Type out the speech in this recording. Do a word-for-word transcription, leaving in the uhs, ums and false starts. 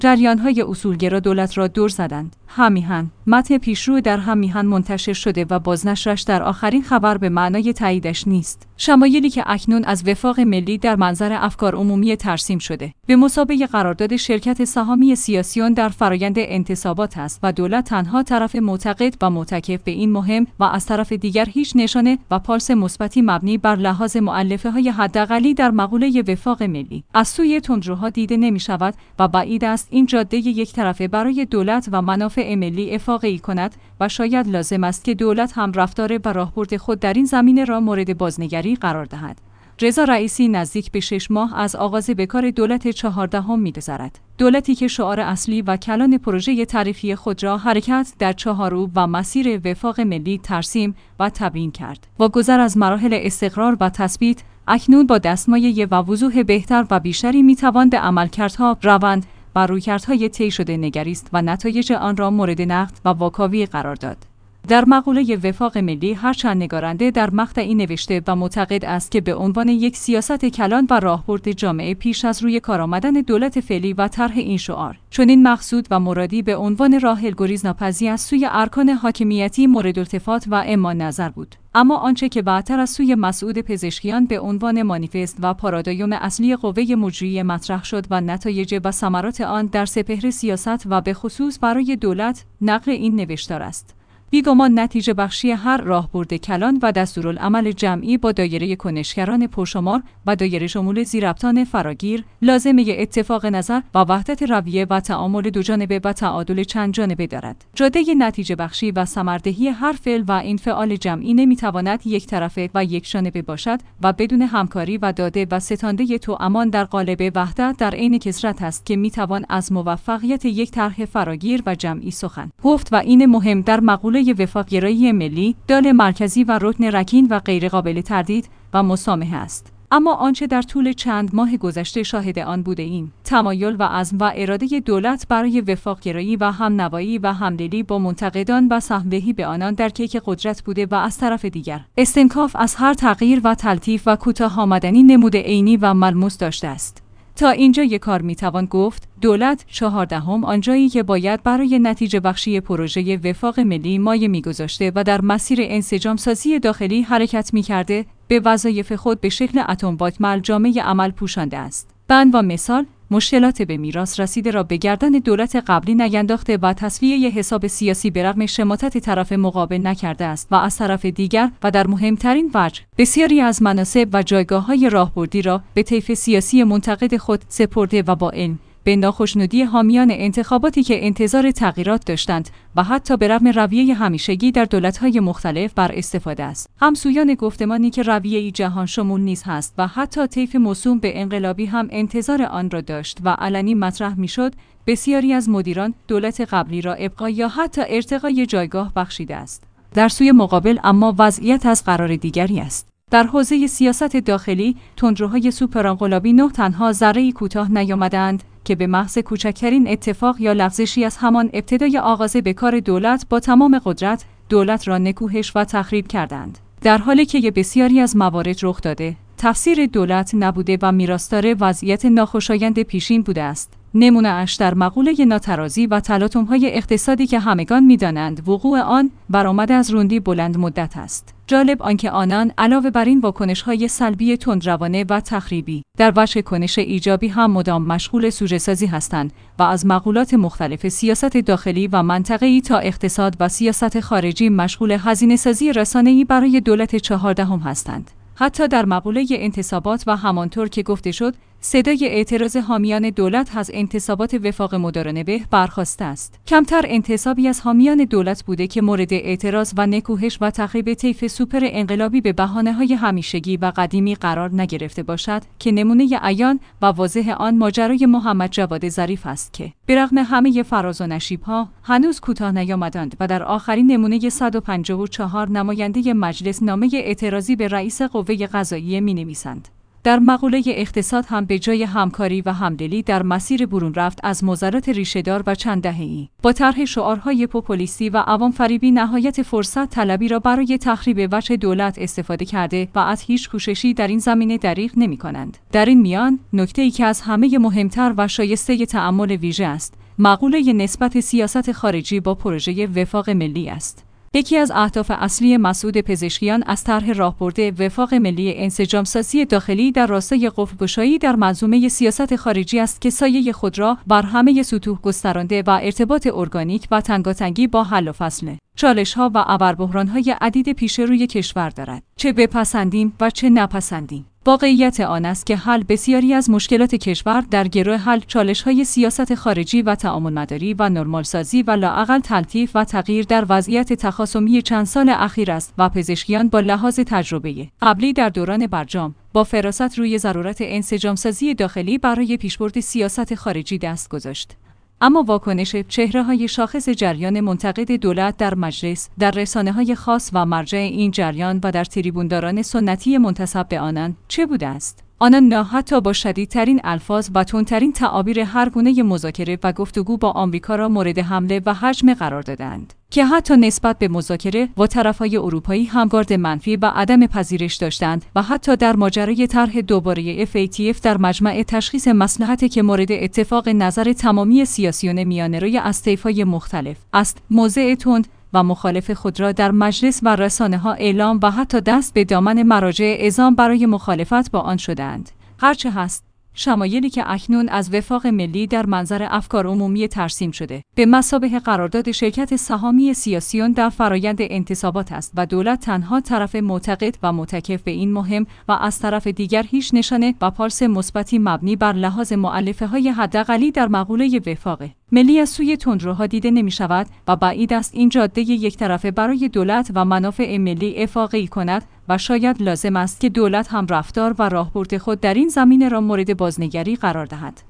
جریان‌های اصولگرا دولت را دور زدند. هم‌میهن متن پیشرو در هم‌میهن منتشر شده و بازنشرش در آخرین خبر به معنای تاییدش نیست. شمایلی که اکنون از وفاق ملی در منظر افکار عمومی ترسیم شده، به مثابه قرارداد شرکت سهامی سیاسیون در فرایند انتصابات است و دولت تنها طرف معتقد و معتکف به این مهم و از طرف دیگر هیچ نشانه و پالس مثبتی مبنی بر لحاظ مؤلفه‌های حداقلی در مقوله وفاق ملی از سوی تندروها دیده نمی‌شود و بعید است این جاده یک طرفه برای دولت و منافع ملی افاقه‌ای کند و شاید لازم است که دولت هم رفتار و راهبرد خود در این زمینه را مورد بازنگری قرار دهد. رضا رئیسی نزدیک به شش ماه از آغاز بکار دولت چهاردهم می‌گذرد. دولتی که شعار اصلی و کلان پروژه تاریخی خود را حرکت در چهارو و مسیر وفاق ملی ترسیم و تبیین کرد. با گذر از مراحل استقرار و تثبیت، اکنون با دستمایه و وضوح بهتر و بیشتری می‌توان به عملکردها، روند و رویکردهای طی شده نگریست و نتایج آن را مورد نقد و واکاوی قرار داد. در مقوله وفاق ملی هرچند نگارنده در مقطعی نوشته و معتقد است که به عنوان یک سیاست کلان و راهبرد جامعه پیش از روی کار آمدن دولت فعلی و طرح این شعار، چنین مقصود و مرادی به عنوان راه گریزناپذیر از سوی ارکان حاکمیتی مورد التفات و اما نظر بود. اما آنچه که بعدتر از سوی مسعود پزشکیان به عنوان مانیفست و پارادایم اصلی قوه مجریه مطرح شد و نتایج و ثمرات آن در سپهر سیاست و به خصوص برای دولت نقل این نوشتار است: بیگمان نتیجه بخشی هر راهبرد کلان و دستورالعمل جمعی با دایره کنشگران پرشمار و دایره شمول ذی‌ربطان فراگیر، لازمه اتفاق نظر و وحدت رویه و تعامل دوجانبه و تعادل چند جانبه دارد. جاده نتیجه بخشی و ثمردهی هر فعل و انفعال جمعی نمیتواند یک طرفه و یک جانبه باشد و بدون همکاری و داده و ستانده توامان در قالب وحدت در عین کثرت است که میتوان از موفقیت یک طرح فراگیر و جمعی سخن گفت و این مهم در مقوله وفاق‌گرایی ملی، دال مرکزی و رکن رکین و غیرقابل تردید و مسامحه است. اما آنچه در طول چند ماه گذشته شاهد آن بوده ایم، تمایل و عزم و اراده دولت برای وفاق‌گرایی و همنوایی و همدلی با منتقدان و سهم‌دهی به آنان در کیک قدرت بوده و از طرف دیگر استنکاف از هر تغییر و تلطیف و کوتاه آمدنی نمود عینی و ملموس داشته است. تا اینجای کار میتوان گفت دولت چهاردهم آنجایی که باید برای نتیجه بخشی پروژه وفاق ملی مایه میگذاشته و در مسیر انسجام سازی داخلی حرکت میکرده، به وظایف خود به شکل اتم باکمل جامعه عمل پوشانده است. بند و مثال، مشکلات به میراث رسیده را به گردن دولت قبلی نینداخته و تصفیه حساب سیاسی به رغم شماتت طرف مقابل نکرده است و از طرف دیگر و در مهمترین وجه بسیاری از مناصب و جایگاه‌های راهبردی را به طیف سیاسی منتقد خود سپرده و با علم به ناخشنودی حامیان انتخاباتی که انتظار تغییرات داشتند و حتی به رغم رویه همیشگی در دولت‌های مختلف بر استفاده است. همسویان گفتمانی که رویه‌ای جهان شمول نیز هست و حتی طیف موسوم به انقلابی هم انتظار آن را داشت و علنی مطرح می‌شد، بسیاری از مدیران دولت قبلی را ابقا یا حتی ارتقای جایگاه بخشیده است. در سوی مقابل اما وضعیت از قرار دیگری است. در حوزه سیاست داخلی، تندروهای سوپرانقلابی نه تنها ذره‌ای کوتاه نیامدند که به محض کوچکترین اتفاق یا لغزشی از همان ابتدای آغاز به کار دولت با تمام قدرت دولت را نکوهش و تخریب کردند. در حالی که بسیاری از موارد رخ داده، تفسیر دولت نبوده و میراثدار وضعیت ناخوشایند پیشین بوده است. نمونه اش در مقوله ناترازی و تلاطم‌های اقتصادی که همگان می‌دانند وقوع آن برآمده از روندی بلند مدت است. جالب آنکه آنان علاوه بر این واکنش‌های سلبی تندروانه و تخریبی در وجه کنش ایجابی هم مدام مشغول سوژه‌سازی هستند و از مقولات مختلف سیاست داخلی و منطقه‌ای تا اقتصاد و سیاست خارجی مشغول هزینه‌سازی رسانه‌ای برای دولت چهاردهم هستند. حتی در مقوله انتصابات و همانطور که گفته شد، صدای اعتراض حامیان دولت از انتصابات وفاق مدارنه به برخاسته است. کمتر انتصابی از حامیان دولت بوده که مورد اعتراض و نکوهش و تخریب طیف سوپر انقلابی به بهانه‌های همیشگی و قدیمی قرار نگرفته باشد که نمونه عیان و واضح آن ماجرای محمد جواد ظریف است که برغم همه فراز و نشیب‌ها هنوز کوتاه نیامدند و در آخرین نمونه صد و پنجاه و چهار نماینده مجلس نامه اعتراضی به رئیس قوه قضاییه می‌نویسند. در مقوله اقتصاد هم به جای همکاری و همدلی در مسیر برون رفت از معضلات ریشه‌دار و چند دهه‌ای، با طرح شعارهای پوپولیستی و عوام فریبی نهایت فرصت طلبی را برای تخریب وجه دولت استفاده کرده و از هیچ کوششی در این زمینه دریغ نمی‌کنند. در این میان نکته‌ای که از همه مهمتر و شایسته تأمل ویژه است، مقوله نسبت سیاست خارجی با پروژه وفاق ملی است. یکی از اهداف اصلی مسعود پزشکیان از طرح راهبرد وفاق ملی انسجام‌سازی داخلی در راستای قفل‌گشایی در منظومه سیاست خارجی است که سایه خود را بر همه سطوح گسترانده و ارتباط ارگانیک و تنگاتنگی با حل و فصل چالش‌ها و ابربحران‌های عدید پیش روی کشور دارد، چه بپسندیم و چه نپسندیم. واقعیت آن است که حل بسیاری از مشکلات کشور در گرو حل چالش‌های سیاست خارجی و تعامل مداری و نرمالسازی و لااقل تلطیف و تغییر در وضعیت تخاصمی چند سال اخیر است و پزشکیان با لحاظ تجربه قبلی در دوران برجام با فراست روی ضرورت انسجام‌سازی داخلی برای پیشبرد سیاست خارجی دست گذاشت. اما واکنش چهره‌های شاخص جریان منتقد دولت در مجلس، در رسانه‌های خاص و مرجع این جریان و در تریبونداران سنتی منتسب به آنان چه بوده است؟ آنان نه حتی با شدیدترین الفاظ و تندترین تعابیر هر گونه مذاکره و گفتگو با آمریکا را مورد حمله و هجم قرار دادند که حتی نسبت به مذاکره با طرفهای اروپایی هم گارد منفی و عدم پذیرش داشتند و حتی در ماجرای طرح دوباره اف ای تی اف در مجمع تشخیص مصلحت که مورد اتفاق نظر تمامی سیاسیون میانه‌روی از طیف‌های مختلف است، موضع تند و مخالف خود را در مجلس و رسانه‌ها اعلام و حتی دست به دامن مراجع اعزام برای مخالفت با آن شدند. هرچه هست، شمایلی که اکنون از وفاق ملی در منظر افکار عمومی ترسیم شده، به مثابه قرارداد شرکت سهامی سیاسیون در فرایند انتصابات است و دولت تنها طرف معتقد و معتکف به این مهم و از طرف دیگر هیچ نشانه و پارس مثبتی مبنی بر لحاظ مؤلفه‌های حداقلی در مقوله وفاق ملی از سوی تندروها دیده نمی شود و بعید است این جاده یک طرفه برای دولت و منافع ملی افاقی کند و شاید لازم است که دولت هم رفتار و راهبرد خود در این زمینه را مورد بازنگری قرار دهد.